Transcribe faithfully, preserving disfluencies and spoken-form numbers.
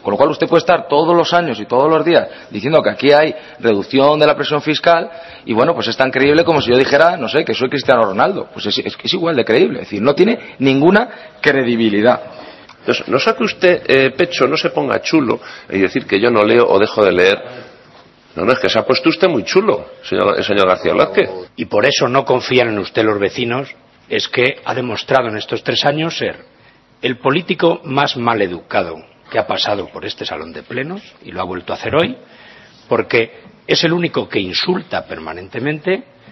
Con lo cual usted puede estar todos los años y todos los días diciendo que aquí hay reducción de la presión fiscal y bueno, pues es tan creíble como si yo dijera, no sé, que soy Cristiano Ronaldo. Pues es, es, es igual de creíble, es decir, no tiene ninguna credibilidad. Entonces, no saque usted eh, pecho, no se ponga chulo y decir que yo no leo o dejo de leer. No, no, es que se ha puesto usted muy chulo, señor, señor García Blázquez. Y por eso no confían en usted los vecinos, es que ha demostrado en estos tres años ser el político más mal educado que ha pasado por este salón de plenos, y lo ha vuelto a hacer hoy, porque es el único que insulta permanentemente,